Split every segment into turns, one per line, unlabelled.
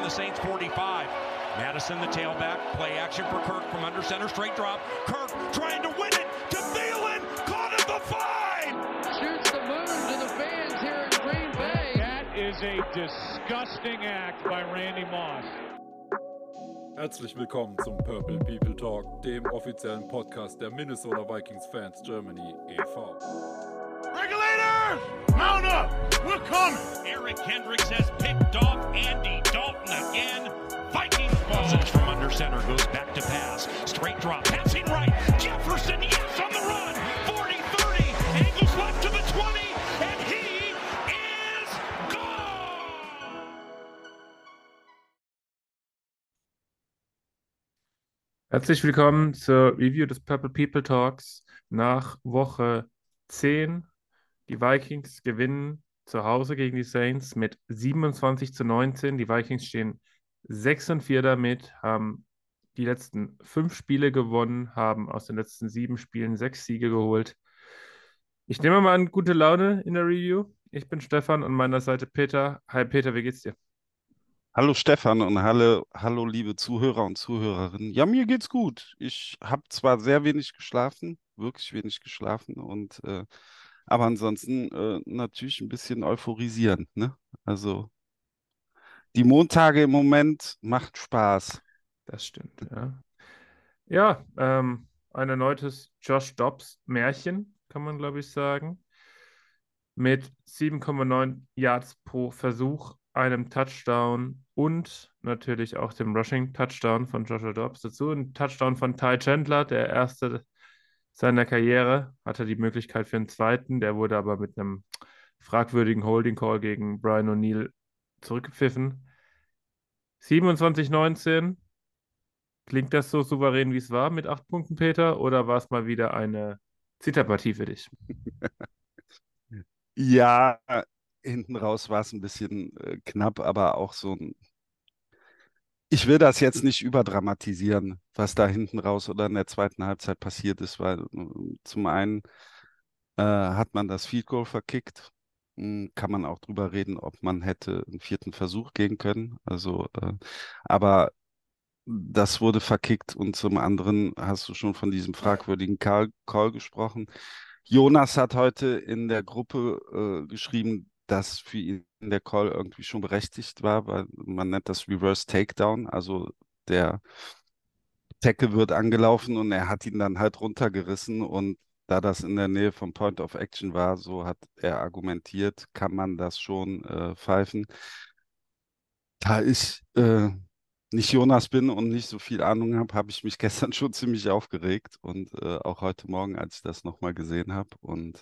the Saints 45. Madison, the tailback, play action for Kirk from under center, straight drop. Kirk trying to win it to Thielen, caught at the 5!
Shoots the moon to the fans here in Green Bay.
That is a disgusting act by Randy Moss.
Herzlich willkommen zum Purple People Talk, dem offiziellen Podcast der Minnesota Vikings Fans Germany e.V.
Regulators, mount up, we're coming! Eric Kendricks has picked off Andy Dalton again. Vikings ball. From under center goes back to pass. Straight drop, passing right. Jefferson, yes, on the run. 40-30, angles left to the 20, and he is gone!
Herzlich willkommen zur Review des Purple People Talks. Nach Woche 10. Die Vikings gewinnen zu Hause gegen die Saints mit 27-19. Die Vikings stehen 6-4 damit, haben die letzten 5 Spiele gewonnen, haben aus den letzten 7 Spielen 6 Siege geholt. Ich nehme mal an, gute Laune in der Review. Ich bin Stefan, an meiner Seite Peter. Hi Peter, wie geht's dir?
Hallo Stefan und hallo liebe Zuhörer und Zuhörerinnen. Ja, mir geht's gut. Ich habe zwar sehr wenig geschlafen, wirklich wenig geschlafen, aber ansonsten natürlich ein bisschen euphorisierend, ne? Also die Montage im Moment macht Spaß.
Das stimmt, ja. Ja, ein erneutes Josh Dobbs-Märchen, kann man glaube ich sagen. Mit 7,9 Yards pro Versuch, einem Touchdown und natürlich auch dem Rushing-Touchdown von Joshua Dobbs. Dazu ein Touchdown von Ty Chandler, der erste seiner Karriere. Hatte die Möglichkeit für einen zweiten, der wurde aber mit einem fragwürdigen Holding-Call gegen Brian O'Neill zurückgepfiffen. 27-19. Klingt das so souverän, wie es war mit 8 Punkten, Peter? Oder war es mal wieder eine Zitterpartie für dich?
Ja, hinten raus war es ein bisschen knapp, aber auch so ein. Ich will das jetzt nicht überdramatisieren, was da hinten raus oder in der zweiten Halbzeit passiert ist, weil zum einen hat man das Field Goal verkickt. Kann man auch drüber reden, ob man hätte einen 4. Versuch gehen können. Aber das wurde verkickt und zum anderen hast du schon von diesem fragwürdigen Call gesprochen. Jonas hat heute in der Gruppe geschrieben, dass für ihn der Call irgendwie schon berechtigt war, weil man nennt das Reverse Takedown, also der Tackle wird angelaufen und er hat ihn dann halt runtergerissen und da das in der Nähe vom Point of Action war, so hat er argumentiert, kann man das schon pfeifen. Da ich nicht Jonas bin und nicht so viel Ahnung habe ich mich gestern schon ziemlich aufgeregt und auch heute Morgen, als ich das nochmal gesehen habe. Und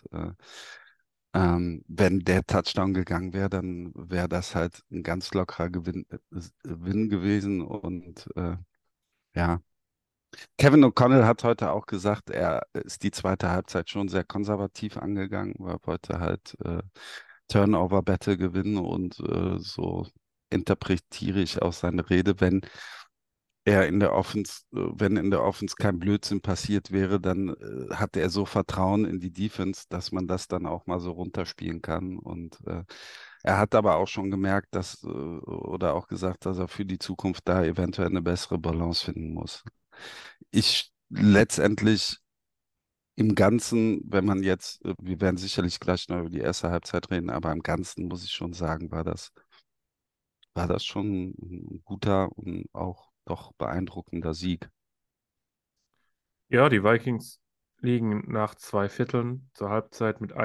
wenn der Touchdown gegangen wäre, dann wäre das halt ein ganz lockerer Win gewesen. Und ja, Kevin O'Connell hat heute auch gesagt, er ist die zweite Halbzeit schon sehr konservativ angegangen, weil heute halt Turnover-Battle gewinnen und so interpretiere ich auch seine Rede, wenn in der Offense kein Blödsinn passiert wäre, dann hat er so Vertrauen in die Defense, dass man das dann auch mal so runterspielen kann. Und er hat aber auch schon gemerkt, oder auch gesagt, dass er für die Zukunft da eventuell eine bessere Balance finden muss. Ich letztendlich im Ganzen, wir werden sicherlich gleich noch über die erste Halbzeit reden, aber im Ganzen muss ich schon sagen, war das schon ein guter und auch doch beeindruckender Sieg.
Ja, die Vikings liegen nach 2 Vierteln zur Halbzeit mit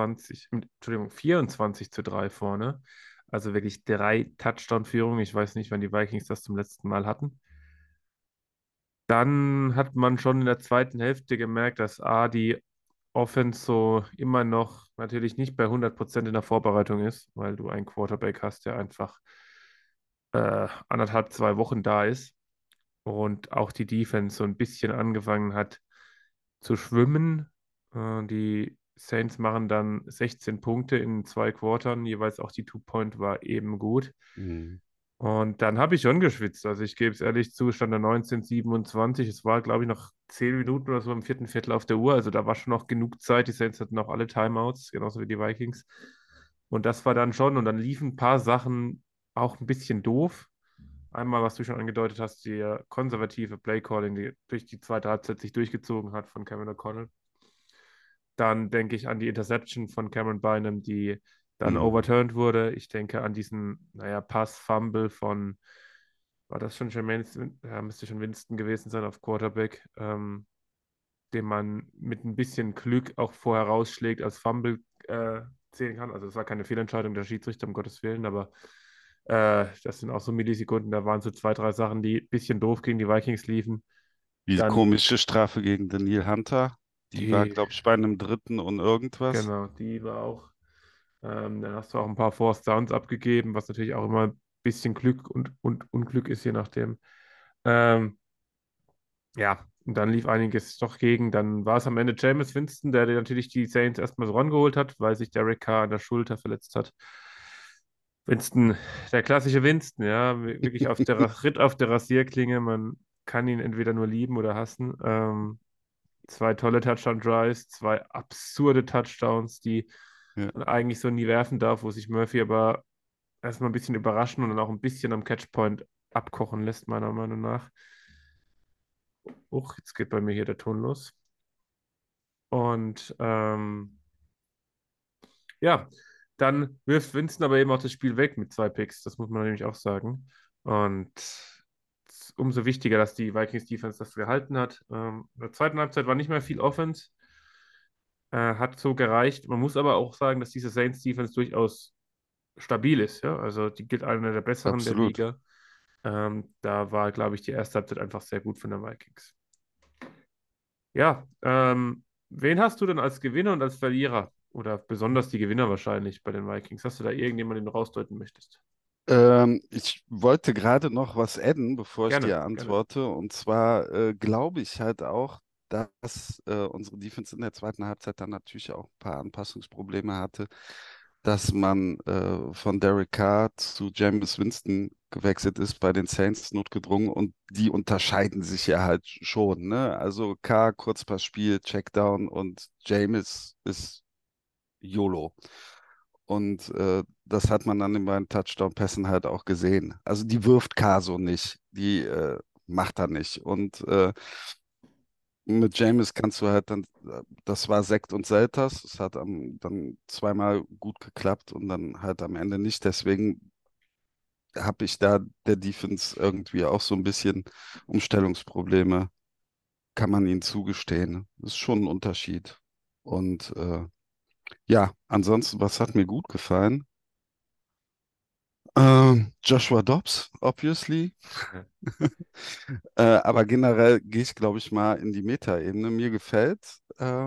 24-3 vorne. Also wirklich 3 Touchdown-Führungen. Ich weiß nicht, wann die Vikings das zum letzten Mal hatten. Dann hat man schon in der zweiten Hälfte gemerkt, dass die Offense so immer noch natürlich nicht bei 100% in der Vorbereitung ist, weil du einen Quarterback hast, der einfach 1,5, 2 Wochen da ist. Und auch die Defense so ein bisschen angefangen hat zu schwimmen. Die Saints machen dann 16 Punkte in 2 Quartern, jeweils auch die 2-Point war eben gut.
Mhm.
Und dann habe ich schon geschwitzt. Also ich gebe es ehrlich zu, stand da 19:27. Es war, glaube ich, noch 10 Minuten oder so im 4. Viertel auf der Uhr. Also da war schon noch genug Zeit. Die Saints hatten auch alle Timeouts, genauso wie die Vikings. Und das war dann schon. Und dann liefen ein paar Sachen auch ein bisschen doof. Einmal, was du schon angedeutet hast, die konservative Play-Calling, die durch die zweite Halbzeit sich durchgezogen hat von Cameron O'Connell. Dann denke ich an die Interception von Cameron Bynum, die dann overturned wurde. Ich denke an diesen, Pass-Fumble von, war das schon Jermaine, müsste schon Winston gewesen sein auf Quarterback, den man mit ein bisschen Glück auch vorher rausschlägt als Fumble zählen kann. Also es war keine Fehlentscheidung der Schiedsrichter, um Gottes Willen, aber das sind auch so Millisekunden. Da waren so 2, 3 Sachen, die ein bisschen doof gegen die Vikings liefen.
Diese
Dann
komische Strafe gegen Daniel Hunter, die war, glaube ich, bei einem Dritten und irgendwas.
genau, die war auch. Dann hast du auch ein paar Forced Downs abgegeben, was natürlich auch immer ein bisschen Glück und Unglück ist, je nachdem. Ähm, ja, und dann lief einiges doch gegen. Dann war es am Ende Jameis Winston, der natürlich die Saints erstmal so rangeholt hat, weil sich Derek Carr an der Schulter verletzt hat. Winston, der klassische Winston, ja, wirklich Ritt auf der Rasierklinge. Man kann ihn entweder nur lieben oder hassen. 2 tolle Touchdown-Drives, 2 absurde Touchdowns, die
Ja.
man eigentlich so nie werfen darf, wo sich Murphy aber erstmal ein bisschen überraschen und dann auch ein bisschen am Catchpoint abkochen lässt, meiner Meinung nach. Jetzt geht bei mir hier der Ton los. Und ja, dann wirft Winston aber eben auch das Spiel weg mit 2 Picks. Das muss man nämlich auch sagen. Und umso wichtiger, dass die Vikings Defense das gehalten hat. In der zweiten Halbzeit war nicht mehr viel Offense. Hat so gereicht. Man muss aber auch sagen, dass diese Saints Defense durchaus stabil ist. Ja? Also die gilt einer der besseren der
Absolut.
Liga. Da war, glaube ich, die erste Halbzeit einfach sehr gut von den Vikings. Ja, wen hast du denn als Gewinner und als Verlierer? Oder besonders die Gewinner wahrscheinlich bei den Vikings. Hast du da irgendjemanden, den du rausdeuten möchtest?
Ich wollte gerade noch was adden, bevor ich
Gerne,
dir
gerne.
antworte. Und zwar glaube ich halt auch, dass unsere Defense in der zweiten Halbzeit dann natürlich auch ein paar Anpassungsprobleme hatte, dass man von Derek Carr zu Jameis Winston gewechselt ist bei den Saints notgedrungen und die unterscheiden sich ja halt schon, ne? Also Carr, Kurzpassspiel, Checkdown und Jameis ist YOLO. Und das hat man dann in beiden Touchdown-Pässen halt auch gesehen. Also die wirft Caso nicht, die macht er nicht. Und mit Jameis kannst du halt dann, das war Sekt und Selters, es hat dann zweimal gut geklappt und dann halt am Ende nicht. Deswegen habe ich da der Defense irgendwie auch so ein bisschen Umstellungsprobleme, kann man ihnen zugestehen. Das ist schon ein Unterschied. Und ja, ansonsten, was hat mir gut gefallen? Joshua Dobbs, obviously. Aber generell gehe ich, glaube ich, mal in die Meta-Ebene. Mir gefällt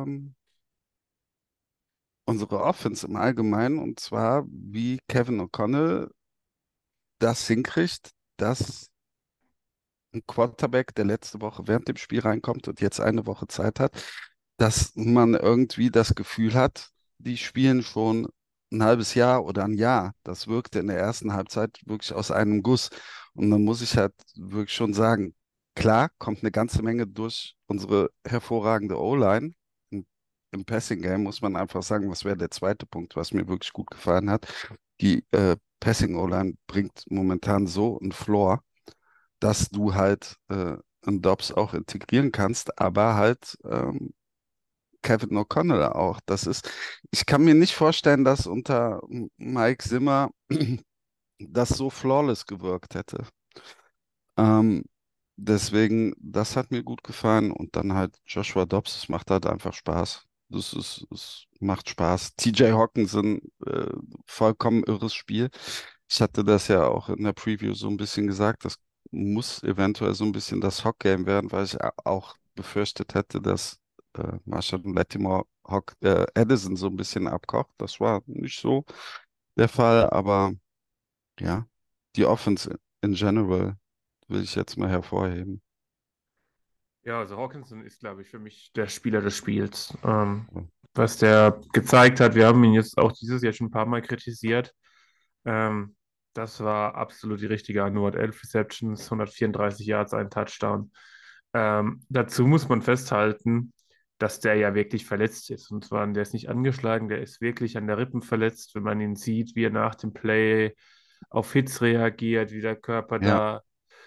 unsere Offense im Allgemeinen und zwar, wie Kevin O'Connell das hinkriegt, dass ein Quarterback, der letzte Woche während dem Spiel reinkommt und jetzt eine Woche Zeit hat, dass man irgendwie das Gefühl hat, die spielen schon ein halbes Jahr oder ein Jahr. Das wirkte in der ersten Halbzeit wirklich aus einem Guss. Und dann muss ich halt wirklich schon sagen, klar, kommt eine ganze Menge durch unsere hervorragende O-Line. Im Passing Game muss man einfach sagen, was wäre der zweite Punkt, was mir wirklich gut gefallen hat. Die Passing O-Line bringt momentan so einen Floor, dass du halt einen Dobbs auch integrieren kannst, aber halt Kevin O'Connell auch. Ich kann mir nicht vorstellen, dass unter Mike Zimmer das so flawless gewirkt hätte. Ähm, Deswegen, das hat mir gut gefallen und dann halt Joshua Dobbs, es macht halt einfach Spaß. Es macht Spaß. TJ Hockenson, vollkommen irres Spiel. Ich hatte das ja auch in der Preview so ein bisschen gesagt, das muss eventuell so ein bisschen das Hock-Game werden, weil ich auch befürchtet hätte, dass Marshall Lattimore Addison so ein bisschen abkocht. Das war nicht so der Fall, aber ja, die Offense in general will ich jetzt mal hervorheben.
Ja, also Hawkinson ist, glaube ich, für mich der Spieler des Spiels. Was der gezeigt hat, wir haben ihn jetzt auch dieses Jahr schon ein paar Mal kritisiert. Ähm, Das war absolut die richtige Antwort. 11 Receptions, 134 Yards, ein Touchdown. Dazu muss man festhalten, dass der ja wirklich verletzt ist. Und zwar, der ist nicht angeschlagen, der ist wirklich an der Rippen verletzt. Wenn man ihn sieht, wie er nach dem Play auf Hits reagiert, wie der Körper
Ja,
da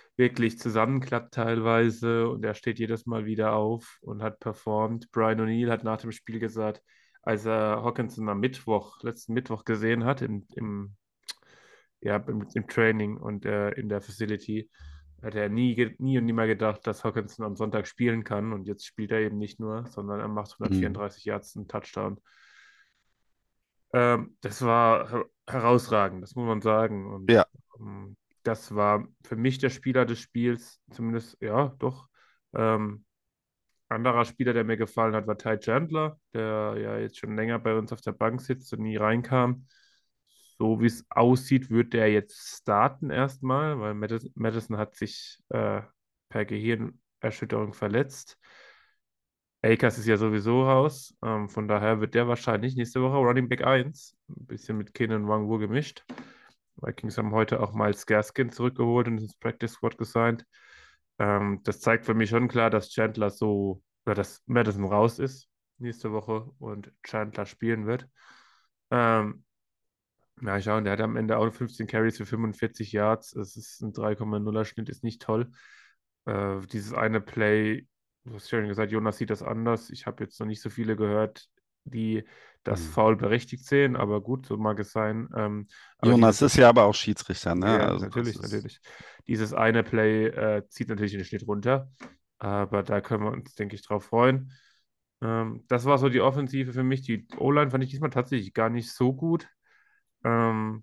wirklich zusammenklappt teilweise und er steht jedes Mal wieder auf und hat performt. Brian O'Neill hat nach dem Spiel gesagt, als er Hockenson am letzten Mittwoch gesehen hat, im Training und in der Facility, hat er nie und nimmer gedacht, dass Hockenson am Sonntag spielen kann. Und jetzt spielt er eben nicht nur, sondern er macht
Mhm.
134 Yards, einen Touchdown. Das war herausragend, das muss man sagen. Und
Ja.
das war für mich der Spieler des Spiels, zumindest, ja, doch. Ähm, Anderer Spieler, der mir gefallen hat, war Ty Chandler, der ja jetzt schon länger bei uns auf der Bank sitzt und nie reinkam. So wie es aussieht, wird der jetzt starten erstmal, weil Madison hat sich per Gehirnerschütterung verletzt. Akers ist ja sowieso raus. Von daher wird der wahrscheinlich nächste Woche Running Back 1. Ein bisschen mit Kinn und Wangwu gemischt. Vikings haben heute auch Myles Gaskin zurückgeholt und ins Practice Squad gesigned. Das zeigt für mich schon klar, dass dass Madison raus ist nächste Woche und Chandler spielen wird. Ähm, ja, schauen, der hat am Ende auch 15 Carries für 45 Yards. Es ist ein 3,0er Schnitt, ist nicht toll. Dieses eine Play, du hast schon gesagt, Jonas sieht das anders. Ich habe jetzt noch nicht so viele gehört, die das
Mhm.
Foul berechtigt sehen, aber gut, so mag es sein. Aber
Jonas ist ja aber auch Schiedsrichter, ne?
ja,
Also das
natürlich,
ist.
natürlich. Dieses eine Play zieht natürlich den Schnitt runter, aber da können wir uns, denke ich, drauf freuen. Das war so die Offensive für mich. Die O-Line fand ich diesmal tatsächlich gar nicht so gut. Ähm,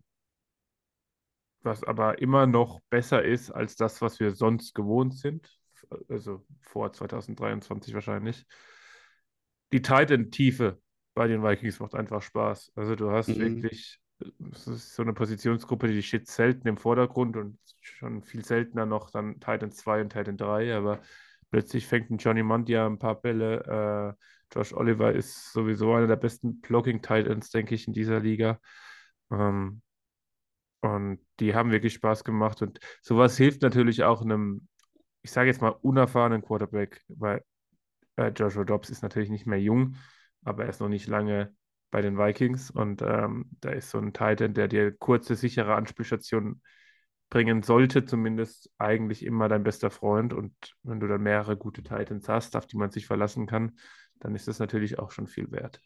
Was aber immer noch besser ist als das, was wir sonst gewohnt sind. Also vor 2023 wahrscheinlich. Die Tight End-Tiefe bei den Vikings macht einfach Spaß. Also du hast
Mhm.
wirklich, es ist so eine Positionsgruppe, die steht selten im Vordergrund und schon viel seltener noch dann Tight End 2 und Tight End 3, aber plötzlich fängt ein Johnny Mandia ein paar Bälle. Josh Oliver ist sowieso einer der besten Blocking Tight Ends, denke ich, in dieser Liga. Ähm, und die haben wirklich Spaß gemacht. Und sowas hilft natürlich auch einem, ich sage jetzt mal, unerfahrenen Quarterback, weil Joshua Dobbs ist natürlich nicht mehr jung, aber er ist noch nicht lange bei den Vikings. Und da ist so ein Tight End, der dir kurze, sichere Anspielstationen bringen sollte, zumindest eigentlich immer dein bester Freund. Und wenn du dann mehrere gute Tight Ends hast, auf die man sich verlassen kann, dann ist das natürlich auch schon viel wert.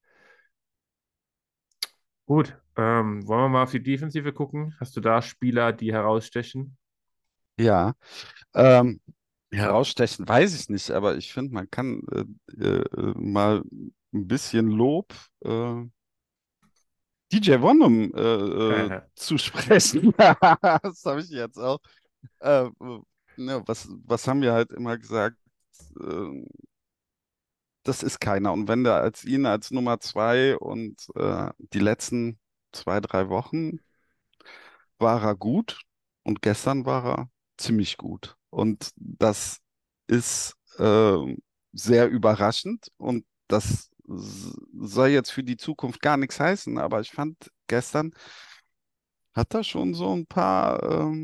Gut, wollen wir mal auf die Defensive gucken? Hast du da Spieler, die herausstechen?
Ja. Ähm, Herausstechen weiß ich nicht, aber ich finde, man kann mal ein bisschen Lob DJ Wonnum zusprechen. Das habe ich jetzt auch. Äh, ne, was haben wir halt immer gesagt? Äh, Das ist keiner. Und wenn der als ihn als Nummer zwei und die letzten 2, 3 Wochen war er gut und gestern war er ziemlich gut. Und das ist sehr überraschend und das soll jetzt für die Zukunft gar nichts heißen, aber ich fand gestern hat er schon so ein paar,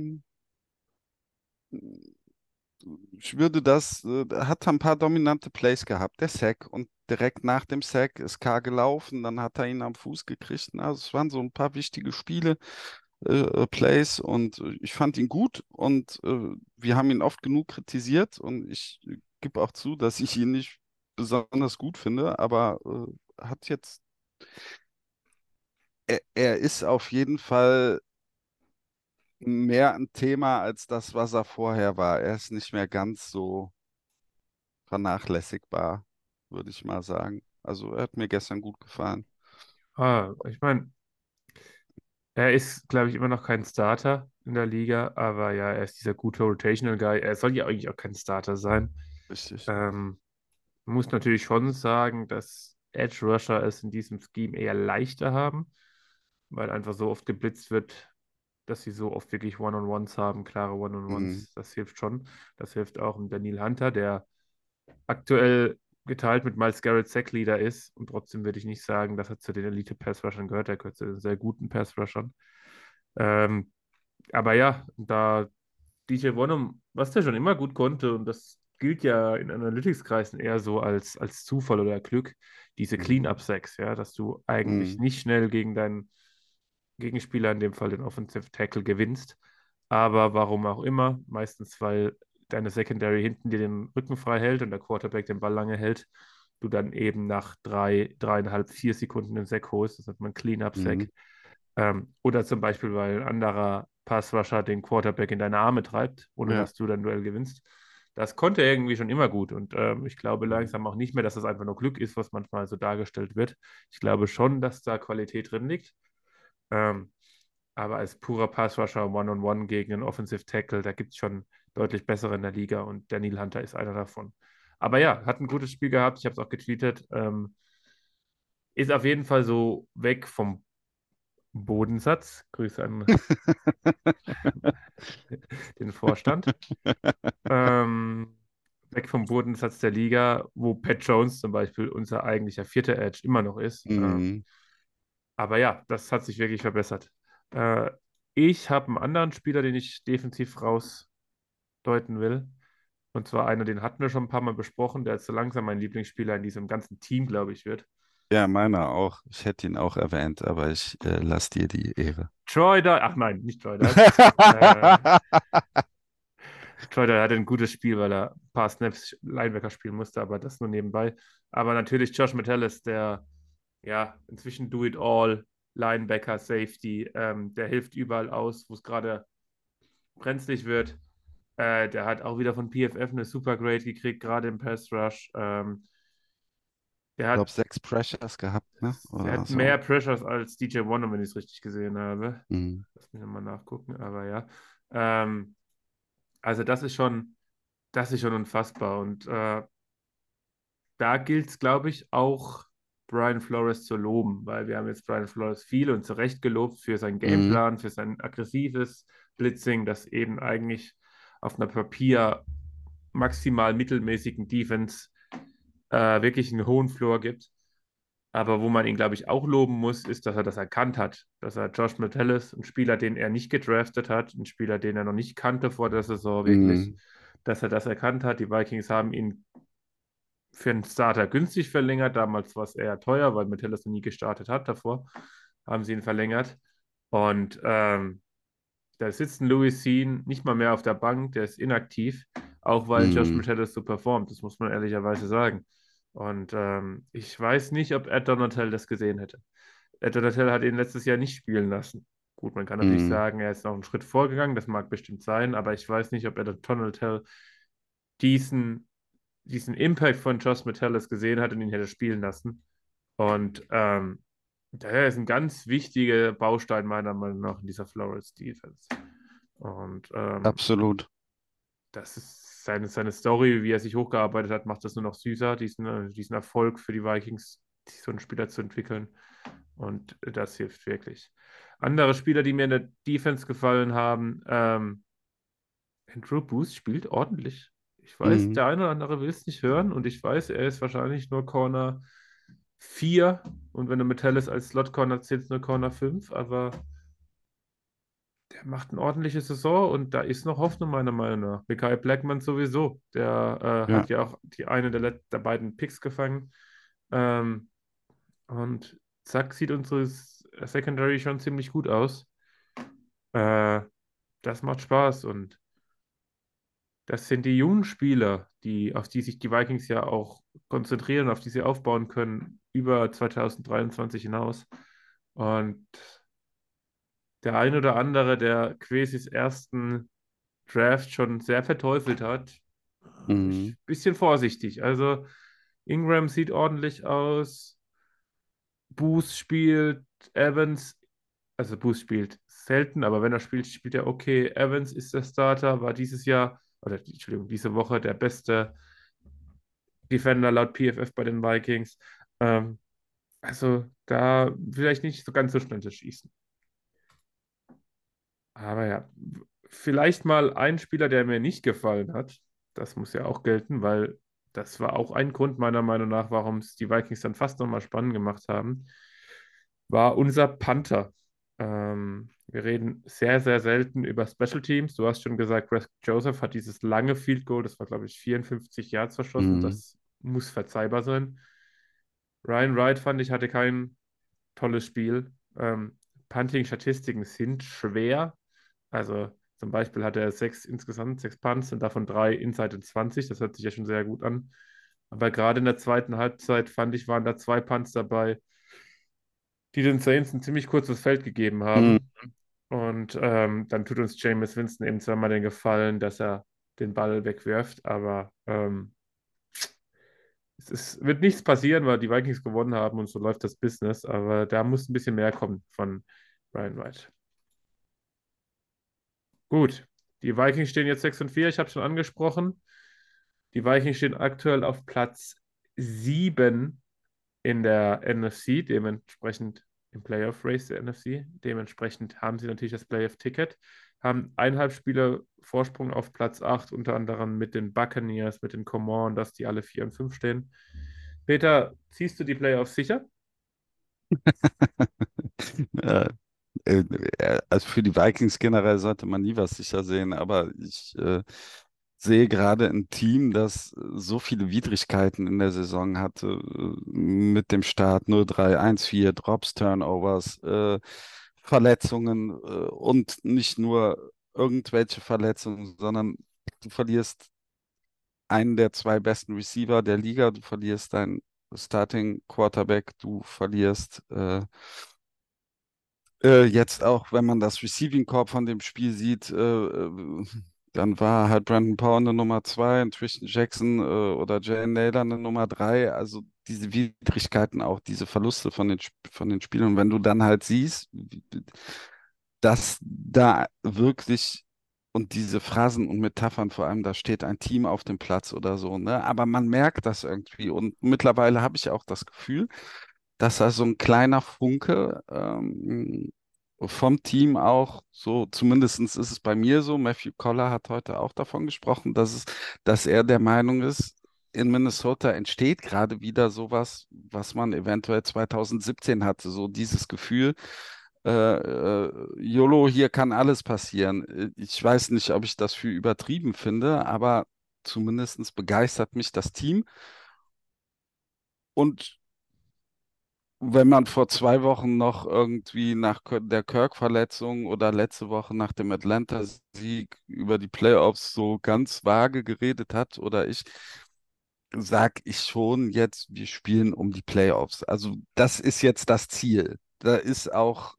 ich würde hat er ein paar dominante Plays gehabt, der Sack und direkt nach dem Sack ist K gelaufen, dann hat er ihn am Fuß gekriegt. Also es waren so ein paar wichtige Spiele. Plays und ich fand ihn gut und wir haben ihn oft genug kritisiert und ich gebe auch zu, dass ich ihn nicht besonders gut finde, aber hat jetzt, er ist auf jeden Fall mehr ein Thema als das, was er vorher war. Er ist nicht mehr ganz so vernachlässigbar, würde ich mal sagen. Also er hat mir gestern gut gefallen.
Ich meine, er ist, glaube ich, immer noch kein Starter in der Liga, aber ja, er ist dieser gute Rotational Guy. Er soll ja eigentlich auch kein Starter sein.
Richtig.
Ähm, Man muss natürlich schon sagen, dass Edge Rusher es in diesem Scheme eher leichter haben, weil einfach so oft geblitzt wird, dass sie so oft wirklich One-on-Ones haben, klare
Mhm.
One-on-Ones. Das hilft schon. Das hilft auch einem Daniel Hunter, der aktuell geteilt mit Myles Garrett Sackleader ist. Und trotzdem würde ich nicht sagen, dass er zu den Elite-Pass-Rushern gehört. Er gehört zu den sehr guten Pass-Rushern. Ähm, aber ja, da DJ Wonnum, was der schon immer gut konnte, und das gilt ja in Analytics-Kreisen eher so als Zufall oder Glück, diese
Mhm.
Clean-Up-Sacks, ja, dass du eigentlich
Mhm.
nicht schnell gegen deinen Gegenspieler, in dem Fall den Offensive Tackle, gewinnst. aber warum auch immer, meistens weil deine Secondary hinten dir den Rücken frei hält und der Quarterback den Ball lange hält, du dann eben nach 3,5, 4 Sekunden den Sack holst, das nennt man Clean-Up-Sack.
Mhm.
Oder zum Beispiel, weil ein anderer Passrusher den Quarterback in deine Arme treibt, ohne
Ja.
dass du dein Duell gewinnst. Das konnte er irgendwie schon immer gut und ich glaube
Mhm.
langsam auch nicht mehr, dass das einfach nur Glück ist, was manchmal so dargestellt wird. Ich glaube schon, dass da Qualität drin liegt. Ähm, aber als purer Passrusher One-on-One gegen einen Offensive Tackle, da gibt es schon deutlich bessere in der Liga und Daniel Hunter ist einer davon. Aber ja, hat ein gutes Spiel gehabt, ich habe es auch getweetet. Ist auf jeden Fall so weg vom Bodensatz. Grüße an den Vorstand. Ähm, Weg vom Bodensatz der Liga, wo Pat Jones zum Beispiel unser eigentlicher vierter Edge immer noch ist.
Mhm.
Aber ja, das hat sich wirklich verbessert. Äh, Ich habe einen anderen Spieler, den ich defensiv rausdeuten will. Und zwar einer, den hatten wir schon ein paar Mal besprochen, der jetzt so langsam mein Lieblingsspieler in diesem ganzen Team, glaube ich, wird.
Ja, meiner auch. Ich hätte ihn auch erwähnt, aber ich lasse dir die Ehre.
Troy Dye, ach nein, nicht Troy Dye. Troy Dye hatte ein gutes Spiel, weil er ein paar Snaps Linebacker spielen musste, aber das nur nebenbei. Aber natürlich Josh Metellus, der ja inzwischen Do-it-all, Linebacker, Safety, der hilft überall aus, wo es gerade brenzlig wird. Der hat auch wieder von PFF eine Super Grade gekriegt, gerade im Pass Rush. Der
Ich glaube,
hat,
6 Pressures gehabt, ne?
der
Oder
hat mehr
so.
Pressures als DJ Wonnum, wenn ich es richtig gesehen habe.
Mhm.
Lass mich nochmal nachgucken, aber ja. Ähm, also das ist schon unfassbar. Und da gilt es, glaube ich, auch Brian Flores zu loben, weil wir haben jetzt Brian Flores viel und zu Recht gelobt für seinen
Mhm.
Gameplan, für sein aggressives Blitzing, das eben eigentlich auf einer Papier maximal mittelmäßigen Defense wirklich einen hohen Floor gibt. Aber wo man ihn, glaube ich, auch loben muss, ist, dass er das erkannt hat. Dass er Josh Metellus, ein Spieler, den er nicht gedraftet hat, ein Spieler, den er noch nicht kannte vor der Saison wirklich,
Mhm.
dass er das erkannt hat. Die Vikings haben ihn für einen Starter günstig verlängert. Damals war es eher teuer, weil Metellus noch nie gestartet hat davor. Haben sie ihn verlängert. Und da sitzt ein Louis Sean nicht mal mehr auf der Bank, der ist inaktiv, auch weil Josh
Mhm.
Metellus so performt. Das muss man ehrlicherweise sagen. Und ich weiß nicht, ob Ed Donatel das gesehen hätte. Ed Donatel hat ihn letztes Jahr nicht spielen lassen. Gut, man kann natürlich
Mhm.
sagen, er ist noch einen Schritt vorgegangen, das mag bestimmt sein, aber ich weiß nicht, ob Ed Donatel diesen, diesen Impact von Josh Metellus gesehen hat und ihn hätte spielen lassen. Und daher ist ein ganz wichtiger Baustein meiner Meinung nach in dieser Flores Defense. Und
Absolut.
das ist seine Story, wie er sich hochgearbeitet hat, macht das nur noch süßer, diesen Erfolg für die Vikings, so einen Spieler zu entwickeln. Und das hilft wirklich. Andere Spieler, die mir in der Defense gefallen haben, Andrew Booth spielt ordentlich. Ich weiß,
Mhm.
der eine oder andere will es nicht hören und ich weiß, er ist wahrscheinlich nur Corner 4 und wenn du Metellus als Slot-Corner zählst, nur Corner 5, aber der macht eine ordentliche Saison und da ist noch Hoffnung, meiner Meinung nach. Mekhi Blackman sowieso. Der
Ja.
hat ja auch die eine der beiden Picks gefangen. Ähm, und zack, sieht unsere Secondary schon ziemlich gut aus. Äh, Das macht Spaß und das sind die jungen Spieler, auf die sich die Vikings ja auch konzentrieren, auf die sie aufbauen können, über 2023 hinaus. Und der ein oder andere, der Quesis ersten Draft schon sehr verteufelt hat,
Mhm.
bisschen vorsichtig. Also Ingram sieht ordentlich aus, Booth spielt, Evans, also Booth spielt selten, aber wenn er spielt, spielt er okay. Evans ist der Starter, war dieses Jahr, oder Entschuldigung, diese Woche der beste Defender laut PFF bei den Vikings. Ähm, also da vielleicht nicht so ganz so schnell zu schießen. Aber ja, vielleicht mal ein Spieler, der mir nicht gefallen hat. Das muss ja auch gelten, weil das war auch ein Grund meiner Meinung nach, warum es die Vikings dann fast nochmal spannend gemacht haben, war unser Panther. Wir reden sehr, sehr selten über Special Teams. Du hast schon gesagt, Greg Joseph hat dieses lange Field Goal, das war, glaube ich, 54 Yards verschossen.
Mhm.
Das muss verzeihbar sein. Ryan Wright fand ich, hatte kein tolles Spiel. Punting-Statistiken sind schwer. Also Zum Beispiel hatte er insgesamt sechs Punts und davon drei inside 20. Das hört sich ja schon sehr gut an. Aber gerade in der zweiten Halbzeit, fand ich, waren da zwei Punts dabei, die den Saints ein ziemlich kurzes Feld gegeben
Mhm.
haben. Und dann tut uns Jameis Winston eben zweimal den Gefallen, dass er den Ball wegwirft. Aber wird nichts passieren, weil die Vikings gewonnen haben und so läuft das Business. Aber da muss ein bisschen mehr kommen von Ryan White. Gut, die Vikings stehen jetzt 6-4, ich habe es schon angesprochen. Die Vikings stehen aktuell auf Platz 7 in der NFC, dementsprechend im Playoff-Race der NFC. Dementsprechend haben sie natürlich das Playoff-Ticket, haben 1,5 Spiele Vorsprung auf Platz 8, unter anderem mit den Buccaneers, mit den Commanders, die alle 4 und 5 stehen. Peter, ziehst du die Playoffs sicher?
Äh, also für die Vikings generell sollte man nie was sicher sehen, aber ich sehe gerade ein Team, das so viele Widrigkeiten in der Saison hatte, mit dem Start 0-3, 1-4, Drops, Turnovers, Verletzungen und nicht nur irgendwelche Verletzungen, sondern du verlierst einen der zwei besten Receiver der Liga, du verlierst deinen Starting Quarterback, du verlierst jetzt auch, wenn man das Receiving Corps von dem Spiel sieht, dann war halt Brandon Powell eine Nummer 2 und Tristan Jackson oder Jay Naylor eine Nummer 3. Also diese Widrigkeiten, auch diese Verluste von den Spielen. Und wenn du dann halt siehst, dass da wirklich und diese Phrasen und Metaphern vor allem, da steht ein Team auf dem Platz oder so, ne? Aber man merkt das irgendwie. Und mittlerweile habe ich auch das Gefühl, dass da so ein kleiner Funke vom Team auch so, zumindest ist es bei mir so, Matthew Koller hat heute auch davon gesprochen, dass er der Meinung ist, in Minnesota entsteht gerade wieder sowas, was man eventuell 2017 hatte, so dieses Gefühl, YOLO, hier kann alles passieren. Ich weiß nicht, ob ich das für übertrieben finde, aber zumindest begeistert mich das Team. Und wenn man vor 2 Wochen noch irgendwie nach der Kirk-Verletzung oder letzte Woche nach dem Atlanta-Sieg über die Playoffs so ganz vage geredet hat, oder sag ich schon jetzt, wir spielen um die Playoffs. Also das ist jetzt das Ziel. Da ist auch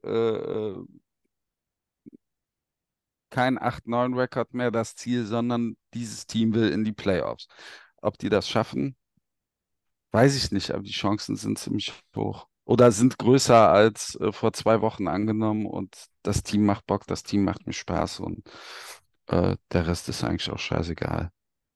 kein 8-9-Rekord mehr das Ziel, sondern dieses Team will in die Playoffs. Ob die das schaffen, weiß ich nicht, aber die Chancen sind ziemlich hoch. Oder sind größer als vor 2 Wochen angenommen und das Team macht Bock, das Team macht mir Spaß und der Rest ist eigentlich auch scheißegal.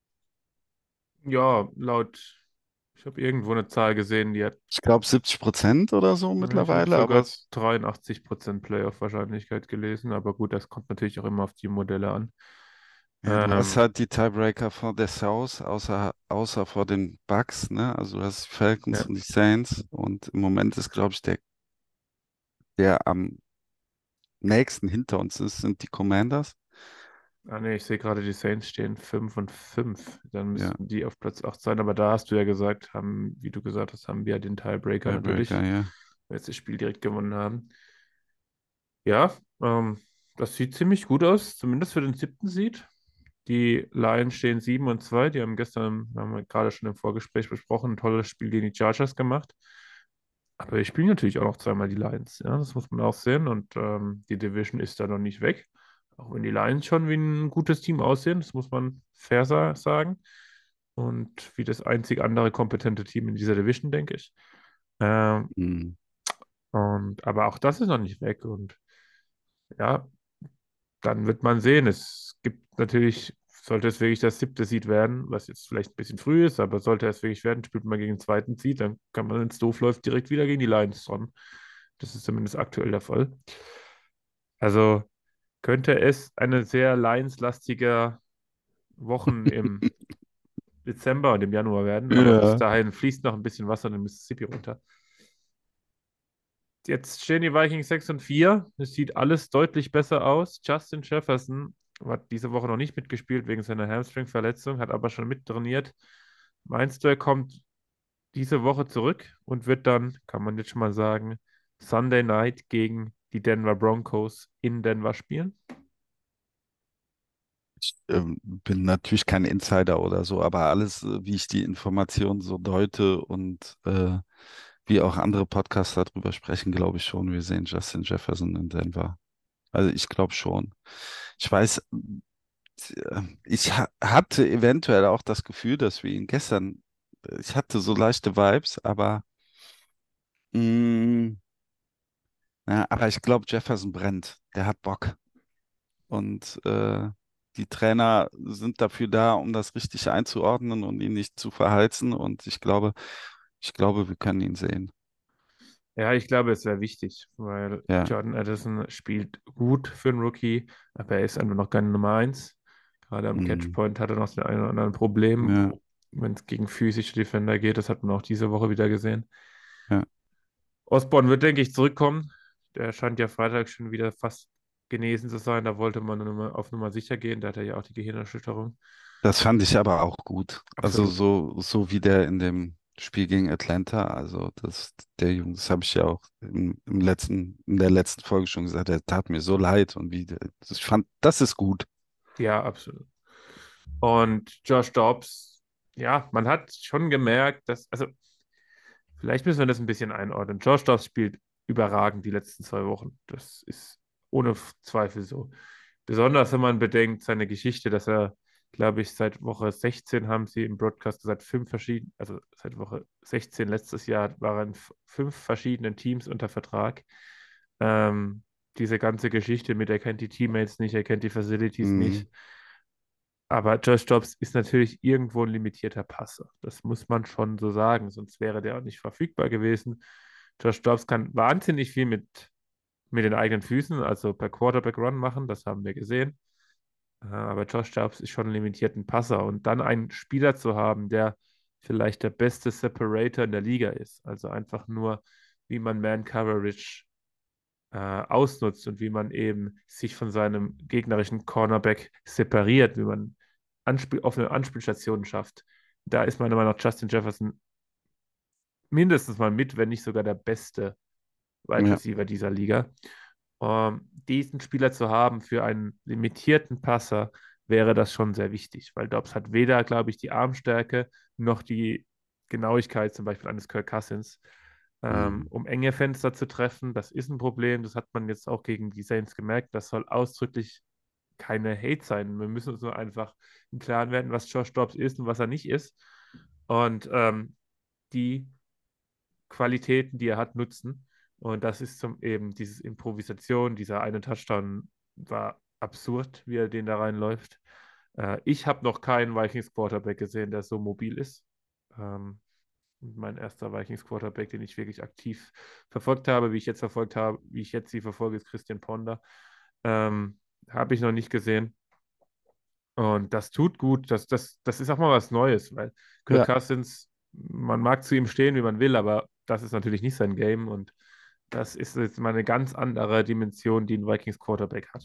Ja, ich habe irgendwo eine Zahl gesehen, die hat,
Ich glaube 70% oder so
ich habe
mittlerweile, aber
sogar 83% Playoff-Wahrscheinlichkeit gelesen, aber gut, das kommt natürlich auch immer auf die Modelle an.
ja, du hast
Ähm,
halt die Tiebreaker vor der South, außer vor den Bucks, ne? Also du hast die Falcons
ja.
und die Saints und im Moment ist, glaube ich, der am nächsten hinter uns ist, sind die Commanders.
Ah nee, ich sehe gerade, die Saints stehen 5 und 5. Dann
Ja,
müssten die auf Platz 8 sein. Aber da hast du ja gesagt, wie du gesagt hast, haben wir ja den Tiebreaker
Tiebreaker,
natürlich,
ja.
weil wir jetzt das Spiel direkt gewonnen haben. Ja, das sieht ziemlich gut aus, zumindest für den 7. Seed. Die Lions stehen 7 und 2. Die haben wir gerade schon im Vorgespräch besprochen, ein tolles Spiel gegen die Chargers gemacht. Aber wir spielen natürlich auch noch zweimal die Lions. Ja, das muss man auch sehen. Und die Division ist da noch nicht weg. Auch wenn die Lions schon wie ein gutes Team aussehen, das muss man fair sagen. Und wie das einzig andere kompetente Team in dieser Division, denke ich. Ähm,
Hm.
aber auch das ist noch nicht weg. Und ja, dann wird man sehen. Es gibt natürlich, sollte es wirklich das 7. Seed werden, was jetzt vielleicht ein bisschen früh ist, aber sollte es wirklich werden, spielt man gegen den 2. Seed, dann kann man, wenn es doof läuft, direkt wieder gegen die Lions dran. Das ist zumindest aktuell der Fall. Also könnte es eine sehr Lions-lastige Wochen im Dezember und im Januar werden, aber bis
Ja.
dahin fließt noch ein bisschen Wasser in den Mississippi runter. Jetzt stehen die Vikings 6 und 4. Es sieht alles deutlich besser aus. Justin Jefferson hat diese Woche noch nicht mitgespielt wegen seiner Hamstring-Verletzung, hat aber schon mittrainiert. Meinst du, er kommt diese Woche zurück und wird dann, kann man jetzt schon mal sagen, Sunday Night gegen die Denver Broncos in Denver spielen?
Ich bin natürlich kein Insider oder so, aber alles, wie ich die Informationen so deute und wie auch andere Podcaster darüber sprechen, glaube ich schon, wir sehen Justin Jefferson in Denver. Also ich glaube schon. Ich weiß, ich ha hatte eventuell auch das Gefühl, dass wir ihn gestern, ich hatte so leichte Vibes, aber, mh, ja, aber ich glaube, Jefferson brennt. Der hat Bock. Und die Trainer sind dafür da, um das richtig einzuordnen und ihn nicht zu verheizen. Und ich glaube, wir können ihn sehen.
Ja, ich glaube, es wäre wichtig, weil
Ja.
Jordan Addison spielt gut für einen Rookie, aber er ist einfach noch keine Nummer eins. Gerade am
Mhm.
Catchpoint hat er noch den einen oder anderen Problem,
Ja,
wo, wenn es gegen physische Defender geht, das hat man auch diese Woche wieder gesehen.
ja.
Osborne wird, denke ich, zurückkommen. Der scheint ja Freitag schon wieder fast genesen zu sein. Da wollte man auf Nummer sicher gehen. Da hat er ja auch die Gehirnerschütterung.
Das fand ich aber auch gut. Also
Absolut.
so wie der in dem Spiel gegen Atlanta, also der Junge, das habe ich ja auch in der letzten Folge schon gesagt, der tat mir so leid und ich fand, das ist gut.
Ja, absolut. Und Josh Dobbs, ja, man hat schon gemerkt, dass, also vielleicht müssen wir das ein bisschen einordnen. Josh Dobbs spielt überragend die letzten 2 Wochen. Das ist ohne Zweifel so. Besonders wenn man bedenkt, seine Geschichte, dass er, glaube ich, seit Woche 16 haben sie im Broadcast gesagt, also seit Woche 16 letztes Jahr war er in 5 verschiedenen Teams unter Vertrag. Ähm, diese ganze Geschichte mit, er kennt die Teammates nicht, er kennt die Facilities
Mhm.
nicht. Aber Josh Dobbs ist natürlich irgendwo ein limitierter Passer. Das muss man schon so sagen, sonst wäre der auch nicht verfügbar gewesen. Josh Dobbs kann wahnsinnig viel mit den eigenen Füßen, also per Quarterback Run machen, das haben wir gesehen. Aber Josh Dobbs ist schon ein limitierter Passer. Und dann einen Spieler zu haben, der vielleicht der beste Separator in der Liga ist, also einfach nur, wie man Man Coverage ausnutzt und wie man eben sich von seinem gegnerischen Cornerback separiert, wie man offene Anspielstationen schafft. Da ist meiner Meinung nach Justin Jefferson mindestens mal mit, wenn nicht sogar der beste Wide
Ja,
Receiver dieser Liga. Diesen Spieler zu haben für einen limitierten Passer wäre das schon sehr wichtig, weil Dobbs hat weder, glaube ich, die Armstärke noch die Genauigkeit zum Beispiel eines Kirk Cousins,
mhm.
um enge Fenster zu treffen. Das ist ein Problem. Das hat man jetzt auch gegen die Saints gemerkt. Das soll ausdrücklich keine Hate sein. Wir müssen uns nur einfach im Klaren werden, was Josh Dobbs ist und was er nicht ist. Und die Qualitäten, die er hat, nutzen. Und das ist eben dieses Improvisation, dieser eine Touchdown war absurd, wie er den da reinläuft. Ich habe noch keinen Vikings Quarterback gesehen, der so mobil ist. Mein erster Vikings Quarterback, den ich wirklich aktiv verfolgt habe, wie ich jetzt verfolgt habe, wie ich jetzt sie verfolge, ist Christian Ponder. Habe ich noch nicht gesehen. Und das tut gut. Das ist auch mal was Neues, weil Kirk
Ja,
Cousins, man mag zu ihm stehen, wie man will, aber das ist natürlich nicht sein Game. Und das ist jetzt mal eine ganz andere Dimension, die ein Vikings Quarterback hat.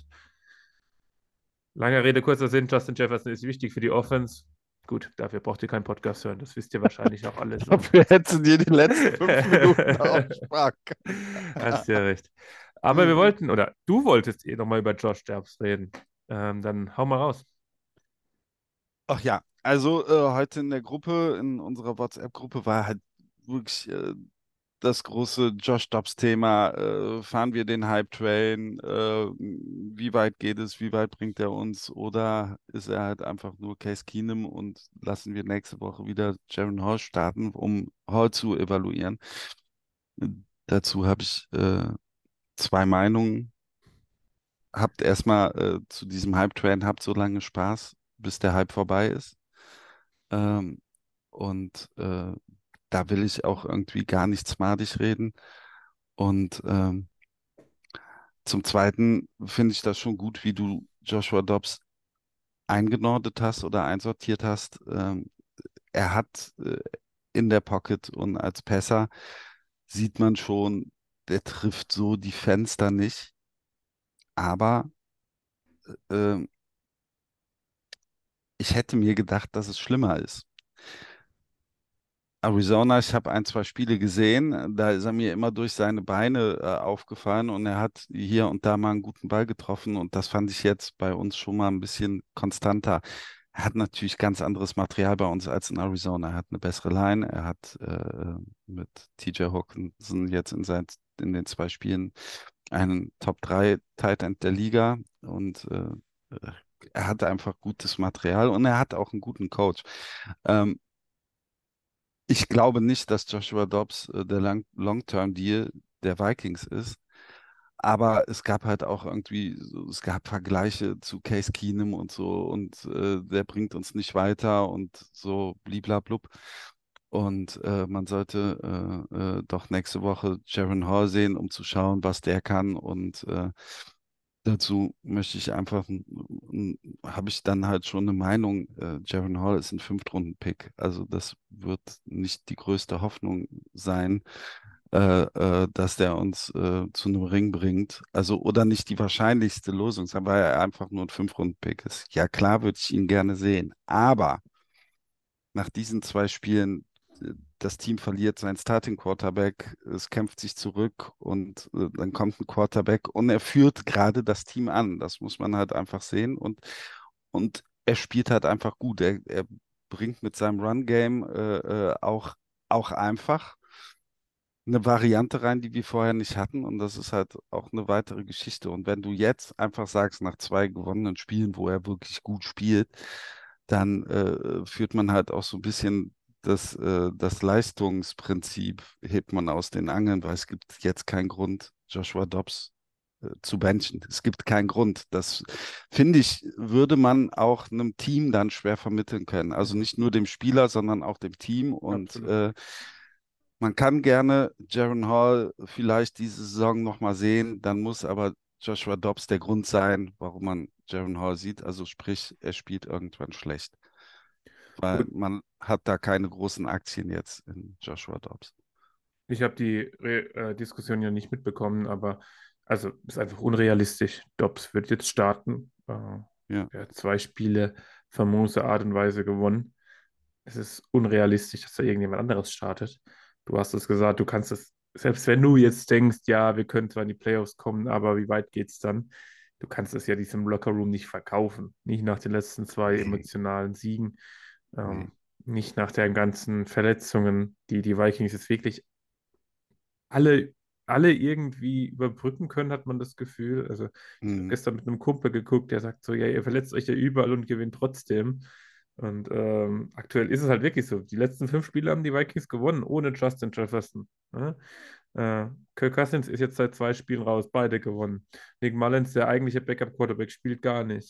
Lange Rede, kurzer Sinn, Justin Jefferson ist wichtig für die Offense. Gut, dafür braucht ihr keinen Podcast hören. Das wisst ihr wahrscheinlich auch alle so.
dafür hätten dir die letzten 5 Minuten Aussprache.
Hast ja recht. Aber wir wollten, oder du wolltest eh nochmal über Josh Dobbs reden. Dann hau mal raus.
Ach ja, also heute in der Gruppe, in unserer WhatsApp-Gruppe war halt wirklich das große Josh Dobbs-Thema. Fahren wir den Hype-Train? Wie weit geht es? Wie weit bringt er uns? Oder ist er halt einfach nur Case Keenum und lassen wir nächste Woche wieder Jaron Hall starten, um Hall zu evaluieren? Dazu habe ich zwei Meinungen. Habt erstmal zu diesem Hype-Train, habt so lange Spaß, bis der Hype vorbei ist. Ähm, und da will ich auch irgendwie gar nichts madig reden. Und zum Zweiten finde ich das schon gut, wie du Joshua Dobbs eingenordet hast oder einsortiert hast. Er hat in der Pocket und als Passer sieht man schon, der trifft so die Fenster nicht. Aber ähm, ich hätte mir gedacht, dass es schlimmer ist. Arizona, ich habe ein, zwei Spiele gesehen, da ist er mir immer durch seine Beine aufgefallen und er hat hier und da mal einen guten Ball getroffen und das fand ich jetzt bei uns schon mal ein bisschen konstanter. Er hat natürlich ganz anderes Material bei uns als in Arizona. Er hat eine bessere Line, er hat mit TJ Hawkinson jetzt in den zwei Spielen einen Top 3 Tight End der Liga und er hat einfach gutes Material und er hat auch einen guten Coach. Ähm, Ich glaube nicht, dass Joshua Dobbs der Long-Term-Deal der Vikings ist. Aber es gab halt auch irgendwie, es gab Vergleiche zu Case Keenum und so und der bringt uns nicht weiter und so bliblablub. Und man sollte doch nächste Woche Jaron Hall sehen, um zu schauen, was der kann. Und dazu möchte ich einfach, habe ich dann halt schon eine Meinung. Jaron Hall ist ein Fünftrunden-Pick. Also das wird nicht die größte Hoffnung sein, dass der uns zu einem Ring bringt. Also oder nicht die wahrscheinlichste Lösung, weil er einfach nur ein Fünftrunden-Pick ist. Ja klar, würde ich ihn gerne sehen. Aber nach diesen zwei Spielen, das Team verliert seinen Starting Quarterback, es kämpft sich zurück und dann kommt ein Quarterback und er führt gerade das Team an. Das muss man halt einfach sehen und er spielt halt einfach gut. Er bringt mit seinem Run-Game auch einfach eine Variante rein, die wir vorher nicht hatten und das ist halt auch eine weitere Geschichte. Und wenn du jetzt einfach sagst, nach zwei gewonnenen Spielen, wo er wirklich gut spielt, dann führt man halt auch so ein bisschen das Leistungsprinzip, hebt man aus den Angeln, weil es gibt jetzt keinen Grund, Joshua Dobbs zu benchen. Es gibt keinen Grund. Das, finde ich, würde man auch einem Team dann schwer vermitteln können. Also nicht nur dem Spieler, sondern auch dem Team. Und
Absolut.
man kann gerne Jaron Hall vielleicht diese Saison nochmal sehen, dann muss aber Joshua Dobbs der Grund sein, warum man Jaron Hall sieht. Also sprich, er spielt irgendwann schlecht, weil
Gut,
man hat da keine großen Aktien jetzt in Joshua Dobbs.
ich habe die Diskussion ja nicht mitbekommen, aber also ist einfach unrealistisch. Dobbs wird jetzt starten.
Ja.
Er hat zwei Spiele famose Art und Weise gewonnen. Es ist unrealistisch, dass da irgendjemand anderes startet. Du hast es gesagt, du kannst es, selbst wenn du jetzt denkst, ja, wir können zwar in die Playoffs kommen, aber wie weit geht's dann? Du kannst es ja diesem Lockerroom nicht verkaufen. Nicht nach den letzten zwei
Nee,
emotionalen Siegen,
nee.
ähm, nicht nach den ganzen Verletzungen, die die Vikings jetzt wirklich alle, alle irgendwie überbrücken können, hat man das Gefühl. Also ich habe
Hm,
gestern mit einem Kumpel geguckt, der sagt so, ja, ihr verletzt euch ja überall und gewinnt trotzdem. Und aktuell ist es halt wirklich so. Die letzten fünf Spiele haben die Vikings gewonnen, ohne Justin Jefferson. Ne? Kirk Cousins ist jetzt seit zwei Spielen raus, beide gewonnen. Nick Mullins, der eigentliche Backup-Quarterback, spielt gar nicht.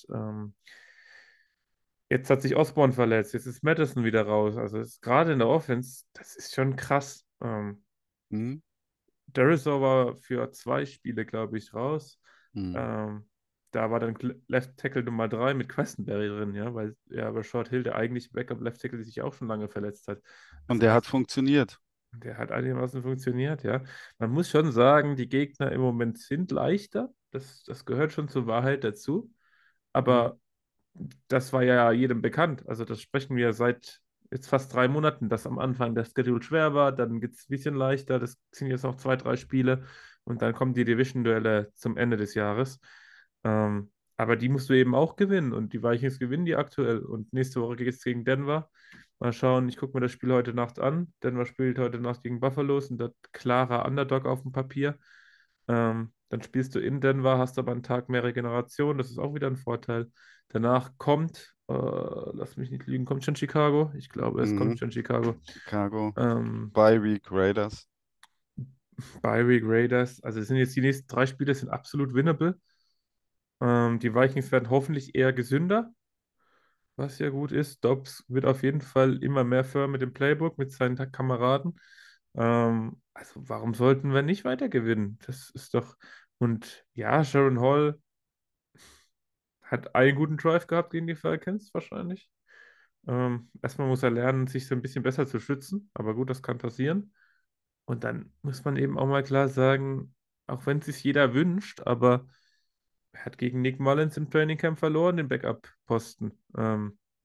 Jetzt hat sich Osborne verletzt, jetzt ist Madison wieder raus. Also es ist gerade in der Offense, das ist schon krass.
hm,
Derisor war für zwei Spiele, glaube ich, raus.
hm.
Ähm, Da war dann Left Tackle Nummer 3 mit Questenberry drin, ja, weil ja, aber Short Hill, der eigentliche Backup Left Tackle, sich auch schon lange verletzt hat.
Und
Also
der hat
das,
funktioniert.
der hat einigermaßen funktioniert, ja. Man muss schon sagen, die Gegner im Moment sind leichter. Das gehört schon zur Wahrheit dazu.
Hm,
Aber das war ja jedem bekannt. Also das sprechen wir seit jetzt fast 3 Monaten, dass am Anfang der Schedule schwer war, dann geht es ein bisschen leichter. Das sind jetzt noch zwei, drei Spiele und dann kommen die Division-Duelle zum Ende des Jahres. Aber die musst du eben auch gewinnen und die Vikings gewinnen die aktuell und nächste Woche geht es gegen Denver. Mal schauen, ich gucke mir das Spiel heute Nacht an. Denver spielt heute Nacht gegen Buffalo, sind dort klarer Underdog auf dem Papier. Dann spielst du in Denver, hast aber einen Tag mehr Regeneration, das ist auch wieder ein Vorteil. Danach kommt, lass mich nicht lügen, kommt schon Chicago? Ich glaube, es kommt
mhm.
schon Chicago.
Chicago,
Ähm,
Bye Week Raiders.
Bye Raiders, also es sind jetzt die nächsten drei Spiele, sind absolut winnable. Die Vikings werden hoffentlich eher gesünder, was ja gut ist. Dobbs wird auf jeden Fall immer mehr firm mit dem Playbook, mit seinen Kameraden. Also warum sollten wir nicht weiter gewinnen? Das ist doch, und ja, Sharon Hall hat einen guten Drive gehabt gegen die Falcons wahrscheinlich. Erstmal muss er lernen, sich so ein bisschen besser zu schützen, aber gut, das kann passieren. Und dann muss man eben auch mal klar sagen, auch wenn es sich jeder wünscht, aber er hat gegen Nick Mullins im Training Camp verloren, den Backup-Posten.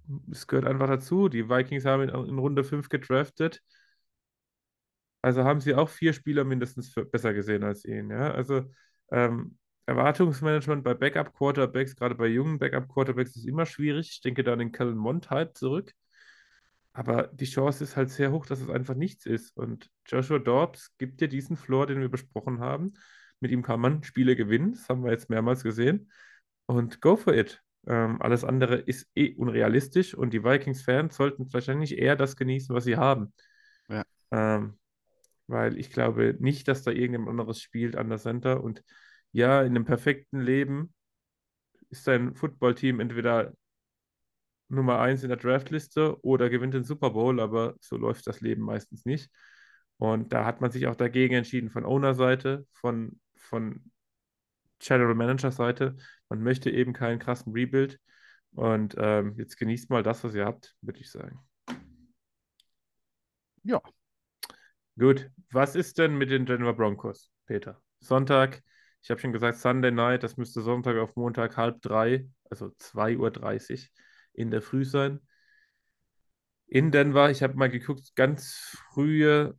Es gehört einfach dazu. Die Vikings haben ihn in Runde 5 gedraftet. Also haben sie auch 4 Spieler mindestens besser gesehen als ihn. Ja? Also Erwartungsmanagement bei Backup-Quarterbacks, gerade bei jungen Backup-Quarterbacks, ist immer schwierig. Ich denke da an den Kellen Mond halt zurück. Aber die Chance ist halt sehr hoch, dass es einfach nichts ist. Und Joshua Dobbs gibt dir diesen Floor, den wir besprochen haben. Mit ihm kann man Spiele gewinnen. Das haben wir jetzt mehrmals gesehen. Und go for it. Alles andere ist eh unrealistisch und die Vikings-Fans sollten wahrscheinlich eher das genießen, was sie haben.
Ja.
Ähm, Weil ich glaube nicht, dass da irgendjemand anderes spielt an der Center. Und ja, in einem perfekten Leben ist dein Footballteam entweder Nummer 1 in der Draftliste oder gewinnt den Super Bowl, aber so läuft das Leben meistens nicht. Und da hat man sich auch dagegen entschieden von Owner-Seite, von General Manager-Seite. Man möchte eben keinen krassen Rebuild. Und jetzt genießt mal das, was ihr habt, würde ich sagen.
Ja.
Gut, was ist denn mit den Denver Broncos, Peter? Sonntag, ich habe schon gesagt, Sunday Night, das müsste Sonntag auf Montag 2:30, also 2:30 Uhr in der Früh sein. In Denver, ich habe mal geguckt, ganz frühe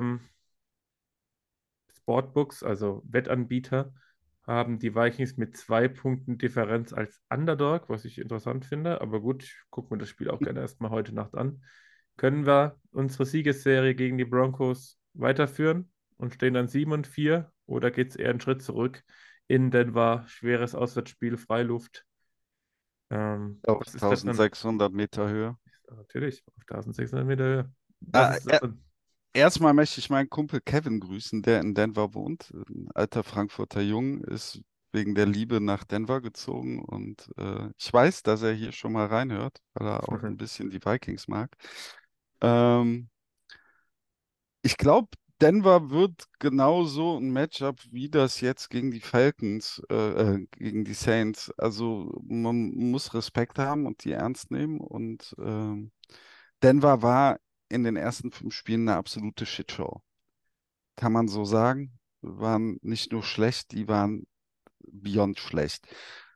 Sportbooks, also Wettanbieter, haben die Vikings mit 2 Punkten Differenz als Underdog, was ich interessant finde. Aber gut, ich gucke mir das Spiel auch gerne erstmal heute Nacht an. Können wir unsere Siegesserie gegen die Broncos weiterführen und stehen dann 7-4? Oder geht es eher einen Schritt zurück in Denver? Schweres Auswärtsspiel, Freiluft.
Auf
Was ist das dann?
1600 Meter Höhe.
Natürlich, auf 1600 Meter Höhe. Was
Ah,
ist das dann?
erstmal möchte ich meinen Kumpel Kevin grüßen, der in Denver wohnt. Ein alter Frankfurter Jung, ist wegen der Liebe nach Denver gezogen und ich weiß, dass er hier schon mal reinhört, weil er auch ein bisschen die Vikings mag. Ähm, Ich glaube, Denver wird genauso ein Matchup wie das jetzt gegen die Falcons, gegen die Saints. Also man muss Respekt haben und die ernst nehmen. Und Denver war in den ersten 5 Spielen eine absolute Shitshow. Kann man so sagen. Waren nicht nur schlecht, die waren beyond schlecht.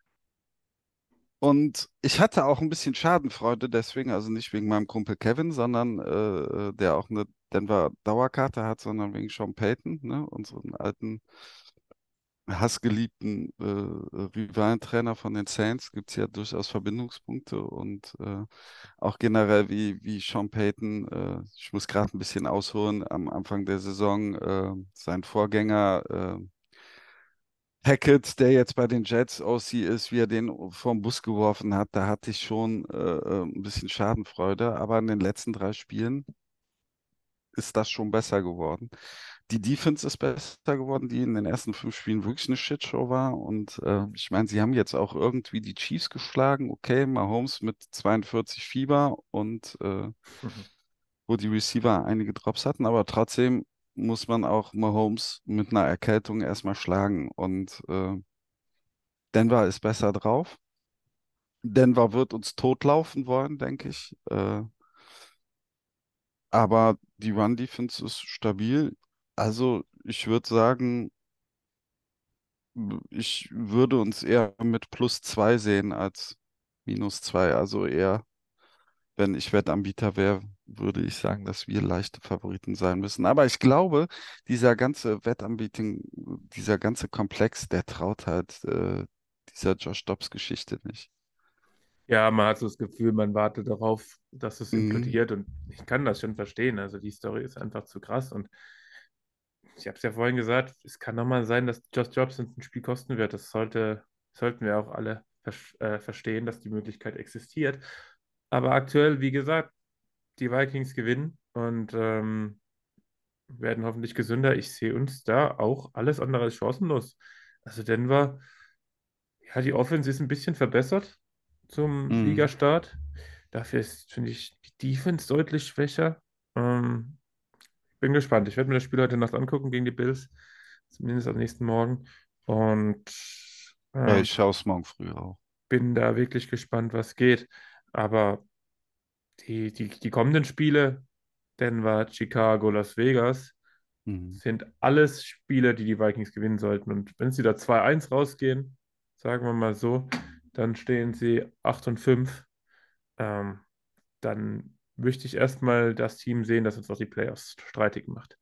Und ich hatte auch ein bisschen Schadenfreude deswegen, also nicht wegen meinem Kumpel Kevin, sondern der auch eine Denver Dauerkarte hat, sondern wegen Sean Payton, ne, unseren alten, hassgeliebten Rivalentrainer von den Saints. Gibt es ja durchaus Verbindungspunkte und auch generell wie Sean Payton, ich muss gerade ein bisschen ausholen, am Anfang der Saison sein Vorgänger Hackett, der jetzt bei den Jets OC ist, wie er den vom Bus geworfen hat, da hatte ich schon ein bisschen Schadenfreude. Aber in den letzten 3 Spielen ist das schon besser geworden. Die Defense ist besser geworden, die in den ersten 5 Spielen wirklich eine Shitshow war. Und ich meine, sie haben jetzt auch irgendwie die Chiefs geschlagen. Okay, Mahomes mit 42 Fieber und wo die Receiver einige Drops hatten, aber trotzdem muss man auch Mahomes mit einer Erkältung erstmal schlagen. Und Denver ist besser drauf. Denver wird uns totlaufen wollen, denke ich. Aber die Run-Defense ist stabil. Also ich würde sagen, ich würde uns eher mit +2 sehen als -2. Also eher, wenn ich Wettanbieter wäre, würde ich sagen, dass wir leichte Favoriten sein müssen. Aber ich glaube, dieser ganze Wettanbietung, dieser ganze Komplex, der traut halt dieser Josh Dobbs-Geschichte nicht.
Ja, man hat so das Gefühl, man wartet darauf, dass es
Mhm.
implodiert und ich kann das schon verstehen. Also die Story ist einfach zu krass und ich habe es ja vorhin gesagt, es kann doch mal sein, dass Josh Jobs uns ein Spiel kosten wird. Sollten wir auch alle verstehen, dass die Möglichkeit existiert. Aber aktuell, wie gesagt, die Vikings gewinnen und werden hoffentlich gesünder. Ich sehe uns da auch alles andere als chancenlos. Also Denver, ja, die Offense ist ein bisschen verbessert zum
Mhm.
Ligastart. Dafür ist, finde ich, die Defense deutlich schwächer. Bin gespannt. Ich werde mir das Spiel heute Nacht angucken gegen die Bills, zumindest am nächsten Morgen. Und
Ja,
ähm,
ich schaue es morgen früh auch.
bin da wirklich gespannt, was geht. Aber die kommenden Spiele, Denver, Chicago, Las Vegas,
Mhm.
sind alles Spiele, die die Vikings gewinnen sollten. Und wenn sie da 2-1 rausgehen, sagen wir mal so, dann stehen sie 8-5. dann möchte ich erstmal das Team sehen, das uns auch die Playoffs streitig macht.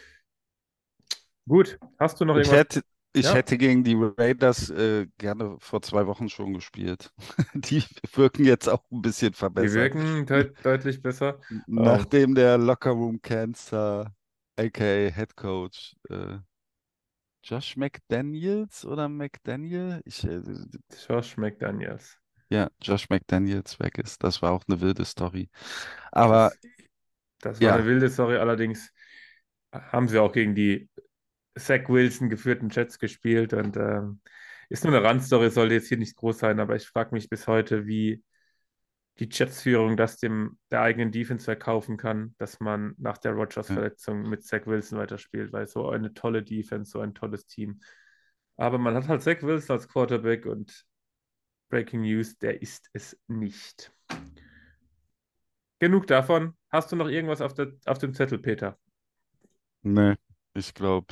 Gut, hast du noch
Ich
irgendwas?
hätte, ich
Ja,
hätte gegen die Raiders gerne vor 2 Wochen schon gespielt. Die wirken jetzt auch ein bisschen
die
verbessert.
wirken deutlich besser. Ähm,
Nachdem der Lockerroom Cancer, aka Head Coach, Josh McDaniels oder McDaniel?
Josh McDaniels.
Ja, Josh McDaniels weg ist. Das war auch eine wilde Story. Aber
Das, das war eine
ja,
wilde Story. Allerdings haben sie auch gegen die Zach Wilson geführten Jets gespielt und ist nur eine Randstory, sollte jetzt hier nicht groß sein, aber ich frage mich bis heute, wie die Jets-Führung das der eigenen Defense verkaufen kann, dass man nach der
ja,
Rodgers-Verletzung mit Zach Wilson weiterspielt, weil so eine tolle Defense, so ein tolles Team. Aber man hat halt Zach Wilson als Quarterback und Breaking News, der ist es nicht. Genug davon. Hast du noch irgendwas auf dem Zettel, Peter?
ne, ich glaube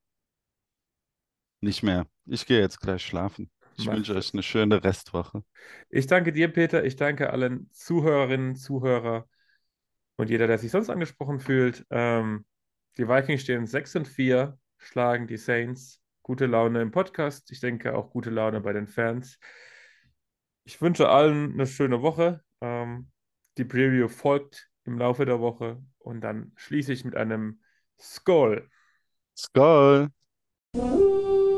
nicht mehr. Ich gehe jetzt gleich schlafen. Ich
Mach
wünsche euch eine
das.
schöne Restwoche.
Ich danke dir, Peter. Ich danke allen Zuhörerinnen, Zuhörer und jeder, der sich sonst angesprochen fühlt. Die Vikings stehen 6-4, schlagen die Saints. Gute Laune im Podcast. Ich denke auch gute Laune bei den Fans. Ich wünsche allen eine schöne Woche. Die Preview folgt im Laufe der Woche und dann schließe ich mit einem Skol.
Skull!